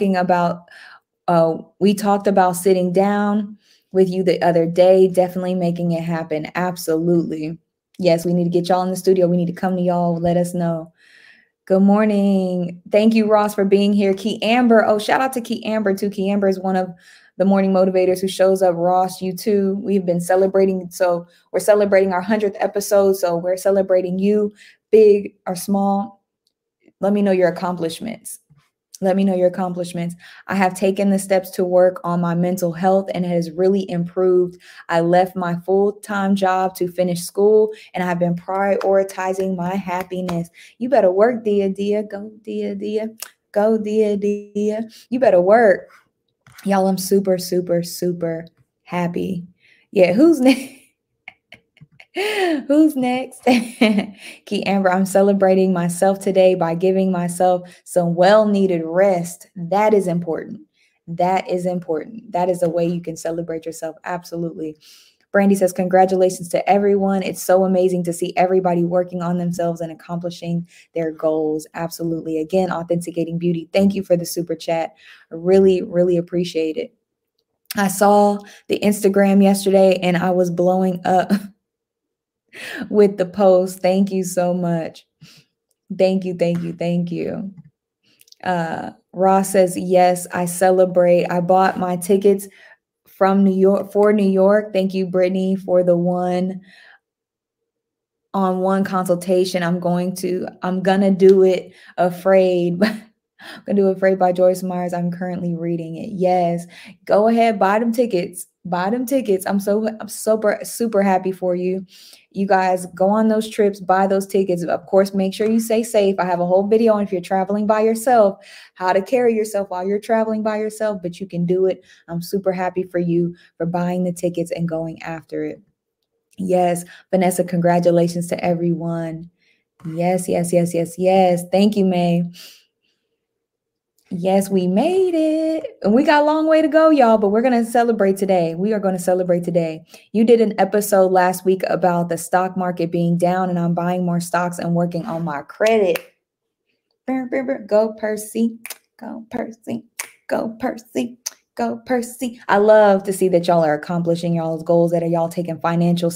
Speaker 1: about sitting down with you the other day, definitely making it happen. Absolutely. Yes, we need to get y'all in the studio. We need to come to y'all. Let us know. Good morning. Thank you, Ross, for being here. Key Amber. Oh, shout out to Key Amber too. Key Amber is one of the morning motivators who shows up. Ross, you too. We've been celebrating. So we're celebrating our 100th episode. So we're celebrating you big or small, let me know your accomplishments. Let me know your accomplishments. I have taken the steps to work on my mental health and it has really improved. I left my full-time job to finish school and I've been prioritizing my happiness. You better work, Dia. Go, Dia. Go, Dia. You better work. Y'all, I'm super, super, super happy. Yeah, who's next? Who's next? Key Amber, I'm celebrating myself today by giving myself some well-needed rest. That is important. That is important. That is a way you can celebrate yourself. Absolutely. Brandy says, congratulations to everyone. It's so amazing to see everybody working on themselves and accomplishing their goals. Absolutely. Again, Authenticating Beauty. Thank you for the super chat. I really, really appreciate it. I saw the Instagram yesterday and I was blowing up with the post. Thank you so much. Thank you. Ross says, yes, I celebrate. I bought my tickets from New York for New York. Thank you, Brittany, for the one-on-one consultation. I'm gonna do it afraid. I'm gonna do Afraid by Joyce Myers. I'm currently reading it. Yes. Go ahead, buy them tickets. Buy them tickets. I'm super happy for you. You guys go on those trips, buy those tickets. Of course, make sure you stay safe. I have a whole video on if you're traveling by yourself, how to carry yourself while you're traveling by yourself, but you can do it. I'm super happy for you for buying the tickets and going after it. Yes, Vanessa, congratulations to everyone. Yes. Thank you, May. Yes, we made it. And we got a long way to go, y'all, but we're going to celebrate today. We are going to celebrate today. You did an episode last week about the stock market being down, and I'm buying more stocks and working on my credit. Go, Percy. Go, Percy. Go, Percy. Go, Percy. I love to see that y'all are accomplishing y'all's goals, that are y'all taking financial,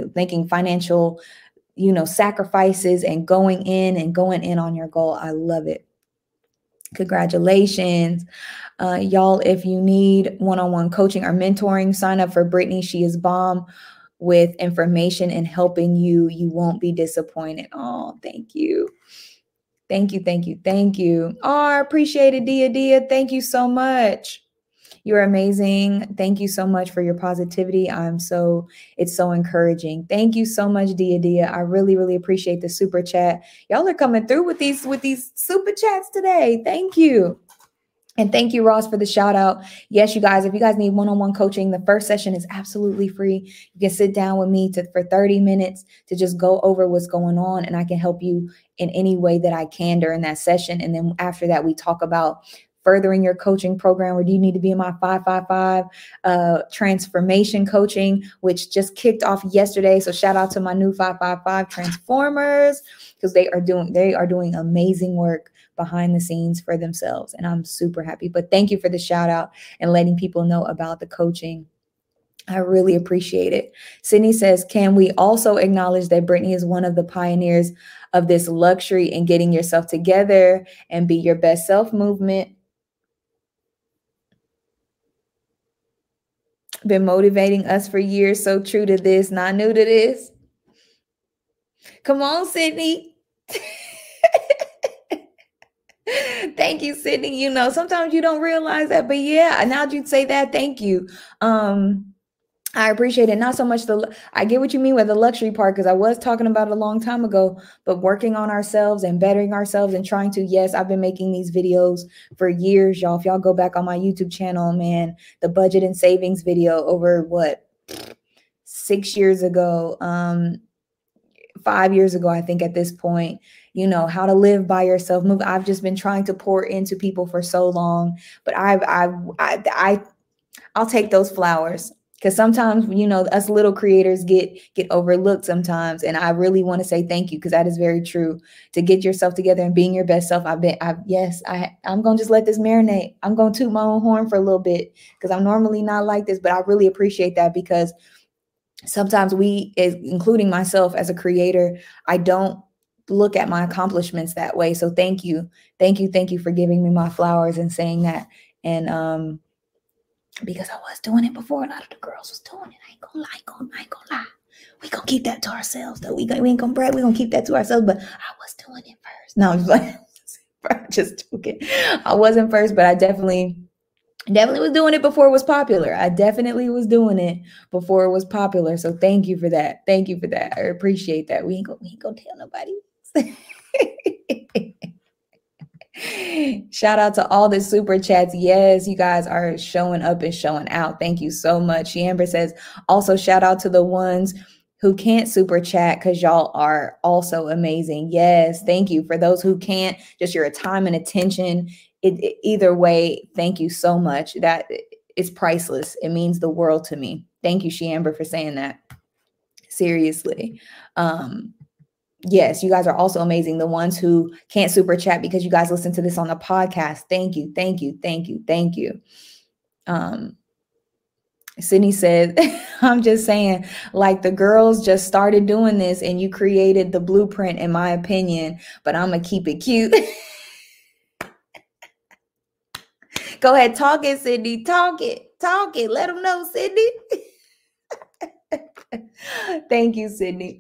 Speaker 1: sacrifices and going in on your goal. I love it. Congratulations. Y'all, if you need one-on-one coaching or mentoring, sign up for Brittany. She is bomb with information and helping you. You won't be disappointed. Oh, thank you. Thank you. Oh, I appreciate it, Dia. Thank you so much. You're amazing. Thank you so much for your positivity. It's so encouraging. Thank you so much, Dia. I really, really appreciate the super chat. Y'all are coming through with these super chats today. Thank you. And thank you, Ross, for the shout out. Yes, you guys, if you guys need one-on-one coaching, the first session is absolutely free. You can sit down with me for 30 minutes to just go over what's going on, and I can help you in any way that I can during that session. And then after that, we talk about furthering your coaching program, or do you need to be in my 555 transformation coaching, which just kicked off yesterday. So shout out to my new 555 transformers, because they are doing amazing work behind the scenes for themselves. And I'm super happy. But thank you for the shout out and letting people know about the coaching. I really appreciate it. Sydney says, can we also acknowledge that Brittany is one of the pioneers of this luxury in getting yourself together and be your best self movement? Been motivating us for years. So true to this, not new to this. Come on, Sydney. Thank you, Sydney. Sometimes you don't realize that, but yeah, now that you'd say that, thank you. I appreciate it. Not so much I get what you mean with the luxury part, because I was talking about it a long time ago, but working on ourselves and bettering ourselves and trying to, yes, I've been making these videos for years, y'all. If y'all go back on my YouTube channel, man, the budget and savings video over 6 years ago, 5 years ago, I think at this point, how to live by yourself, move. I've just been trying to pour into people for so long, but I'll take those flowers, because sometimes, us little creators get overlooked sometimes. And I really want to say thank you, because that is very true. To get yourself together and being your best self. I'm going to just let this marinate. I'm going to toot my own horn for a little bit, because I'm normally not like this, but I really appreciate that, because sometimes including myself as a creator, I don't look at my accomplishments that way. So thank you for giving me my flowers and saying that. And because I was doing it before, a lot of the girls was doing it. I ain't gonna lie. We gonna keep that to ourselves, though. We ain't gonna brag. We gonna keep that to ourselves. But I No, I'm just like, just joking. I wasn't first, but I definitely was doing it before it was popular. I definitely was doing it before it was popular. So thank you for that. Thank you for that. I appreciate that. We ain't gonna tell nobody. Shout out to all the super chats. Yes, you guys are showing up and showing out. Thank you so much. Amber says, also shout out to the ones who can't super chat because y'all are also amazing. Yes, thank you. For those who can't, just your time and attention. Either way, thank you so much. That is priceless. It means the world to me. Thank you, Amber, for saying that. Seriously. Yes, you guys are also amazing. The ones who can't super chat because you guys listen to this on the podcast. Thank you. Thank you. Thank you. Thank you. Sydney said, I'm just saying, like the girls just started doing this and you created the blueprint, in my opinion, but I'm going to keep it cute. Go ahead. Talk it, Sydney. Talk it. Talk it. Let them know, Sydney. Thank you, Sydney.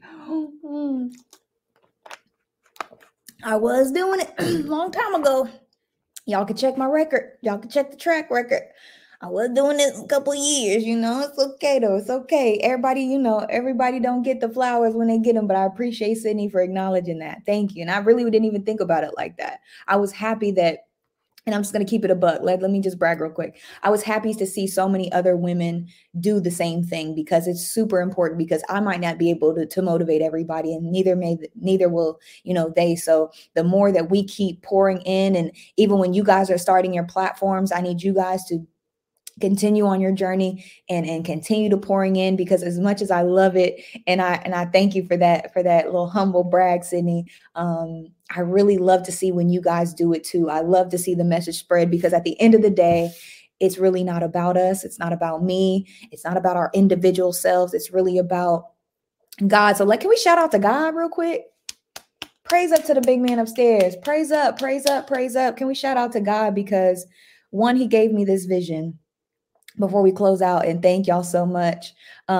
Speaker 1: I was doing it a long time ago. Y'all can check my record. Y'all can check the track record. I was doing it a couple of years, it's okay though. It's okay. Everybody, everybody don't get the flowers when they get them, but I appreciate Sydney for acknowledging that. Thank you. And I really didn't even think about it like that. I was happy that, and I'm just going to keep it a buck. Let me just brag real quick. I was happy to see so many other women do the same thing because it's super important, because I might not be able to motivate everybody, and neither will, they. So the more that we keep pouring in, and even when you guys are starting your platforms, I need you guys to continue on your journey and continue to pouring in, because as much as I love it, and I thank you for that little humble brag, Sydney. I really love to see when you guys do it too. I love to see the message spread, because at the end of the day, it's really not about us. It's not about me. It's not about our individual selves. It's really about God. So can we shout out to God real quick? Praise up to the big man upstairs. Praise up, praise up, praise up. Can we shout out to God? Because one, he gave me this vision before we close out, and thank y'all so much.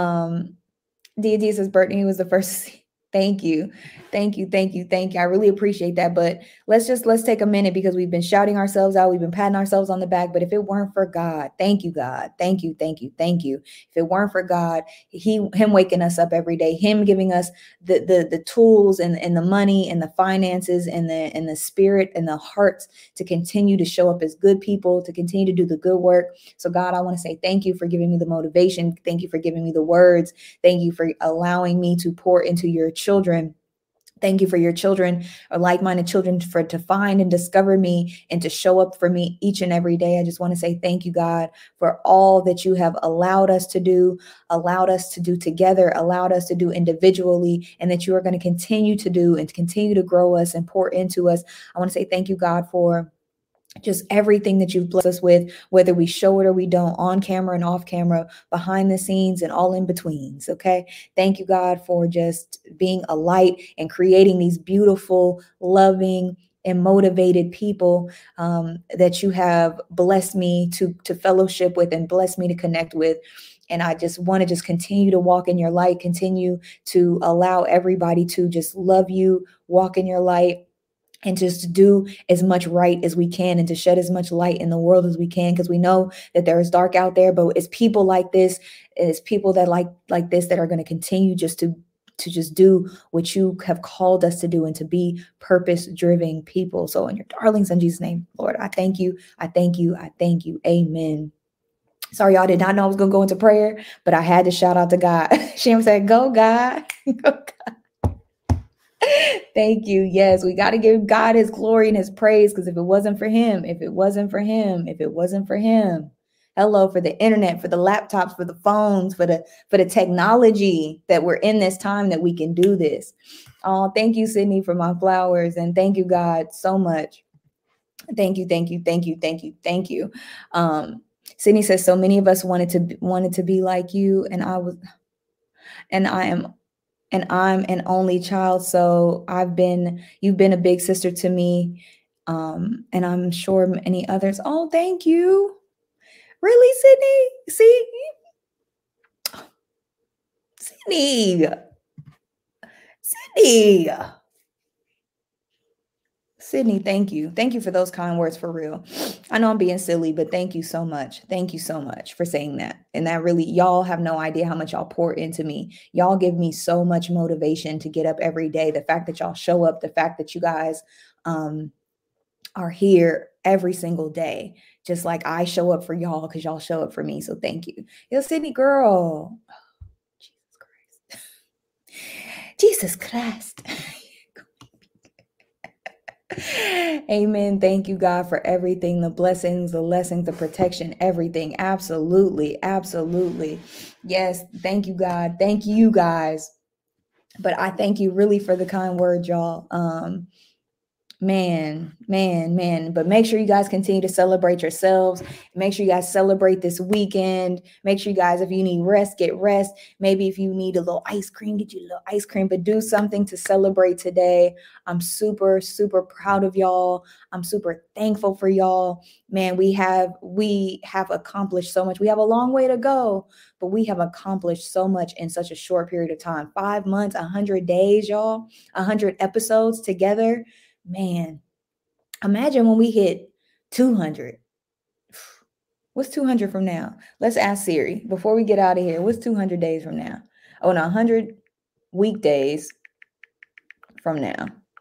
Speaker 1: D says Brittany was the first. Thank you. Thank you. Thank you. Thank you. I really appreciate that. But let's take a minute, because we've been shouting ourselves out. We've been patting ourselves on the back. But if it weren't for God, thank you, God. Thank you. Thank you. Thank you. If it weren't for God, him waking us up every day, him giving us the tools and the money and the finances and the spirit and the hearts to continue to show up as good people, to continue to do the good work. So God, I want to say thank you for giving me the motivation. Thank you for giving me the words. Thank you for allowing me to pour into your children. Thank you for your children, or like-minded children, to find and discover me and to show up for me each and every day. I just want to say thank you, God, for all that you have allowed us to do together, allowed us to do individually, and that you are going to continue to do and continue to grow us and pour into us. I want to say thank you, God, for just everything that you've blessed us with, whether we show it or we don't, on camera and off camera, behind the scenes and all in betweens. Okay. Thank you, God, for just being a light and creating these beautiful, loving, and motivated people that you have blessed me to fellowship with and blessed me to connect with. And I just want to continue to walk in your light, continue to allow everybody to just love you, walk in your light, and just do as much right as we can, and to shed as much light in the world as we can, because we know that there is dark out there. But it's people like this, it's people that like this, that are going to continue just to just do what you have called us to do, and to be purpose-driven people. So in your darling son Jesus' name, Lord, I thank you. I thank you. I thank you. Amen. Sorry, y'all did not know I was going to go into prayer, but I had to shout out to God. Shem said, go God. Go God. Thank you. Yes, we got to give God his glory and his praise, because if it wasn't for him, hello, for the internet, for the laptops, for the phones, for the technology that we're in this time, that we can do this. Oh, thank you, Sydney, for my flowers, and thank you, God, so much. Thank you, thank you, thank you, thank you, thank you. Sydney says, so many of us wanted to be like you, and I'm an only child, so you've been a big sister to me, and I'm sure many others. Oh, thank you. Really, Sydney? See? Sydney. Sydney, thank you. Thank you for those kind words for real. I know I'm being silly, but thank you so much. Thank you so much for saying that. And that really, y'all have no idea how much y'all pour into me. Y'all give me so much motivation to get up every day. The fact that y'all show up, the fact that you guys are here every single day, just like I show up for y'all because y'all show up for me. So thank you. Yo, Sydney girl. Oh, Jesus Christ. Jesus Christ. Amen. Thank you, God, for everything, the blessings, the lessons, the protection, everything. Absolutely. Absolutely. Yes. Thank you, God. Thank you, guys. But I thank you really for the kind word, y'all. Man. But make sure you guys continue to celebrate yourselves. Make sure you guys celebrate this weekend. Make sure you guys, if you need rest, get rest. Maybe if you need a little ice cream, get you a little ice cream, but do something to celebrate today. I'm super, super proud of y'all. I'm super thankful for y'all. Man, we have accomplished so much. We have a long way to go, but we have accomplished so much in such a short period of time. 5 months, 100 days, y'all, 100 episodes together. Man, imagine when we hit 200. What's 200 from now? Let's ask Siri before we get out of here. What's 200 days from now? Oh, no, 100 weekdays from now.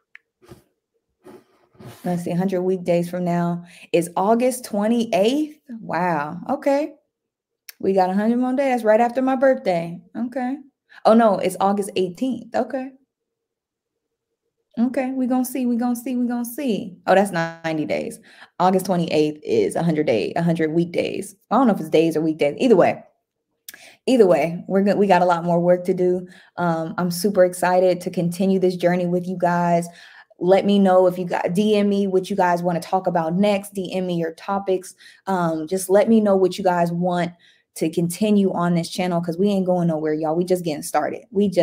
Speaker 1: Let's see, 100 weekdays from now is August 28th. Wow. Okay. We got 100 more days. That's right after my birthday. Okay. Oh, no, it's August 18th. Okay. Okay, we're gonna see. Oh, that's 90 days. August 28th is 100 weekdays. I don't know if it's days or weekdays. Either way, we got a lot more work to do. I'm super excited to continue this journey with you guys. Let me know if you got DM me what you guys want to talk about next. DM me your topics. Just let me know what you guys want to continue on this channel, because we ain't going nowhere, y'all. We are just getting started.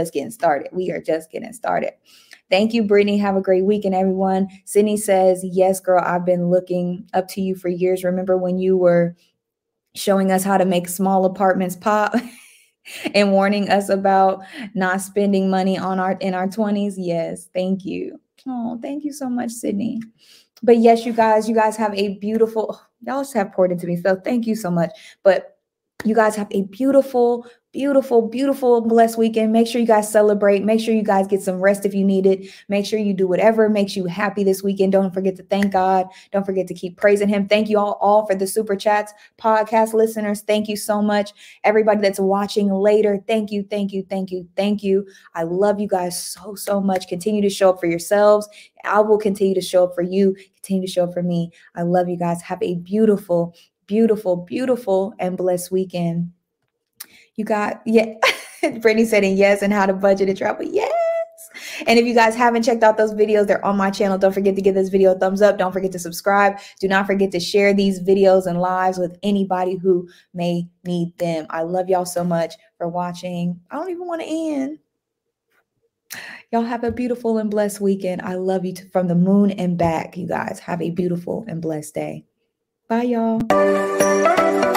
Speaker 1: Thank you, Brittany. Have a great weekend, everyone. Sydney says, yes, girl, I've been looking up to you for years. Remember when you were showing us how to make small apartments pop and warning us about not spending money in our 20s? Yes, thank you. Oh, thank you so much, Sydney. But yes, you guys have a beautiful, y'all just have poured into me. So thank you so much. But you guys have a beautiful, blessed weekend. Make sure you guys celebrate. Make sure you guys get some rest if you need it. Make sure you do whatever makes you happy this weekend. Don't forget to thank God. Don't forget to keep praising him. Thank you all for the super chats. Podcast listeners, thank you so much. Everybody that's watching later, thank you. I love you guys so much. Continue to show up for yourselves. I will continue to show up for you. Continue to show up for me. I love you guys. Have a beautiful and blessed weekend. You got, yeah. Brittany said yes, and how to budget and travel. Yes. And if you guys haven't checked out those videos, they're on my channel. Don't forget to give this video a thumbs up. Don't forget to subscribe. Do not forget to share these videos and lives with anybody who may need them. I love y'all so much for watching. I don't even want to end. Y'all have a beautiful and blessed weekend. I love you from the moon and back, you guys. Have a beautiful and blessed day. Bye, y'all.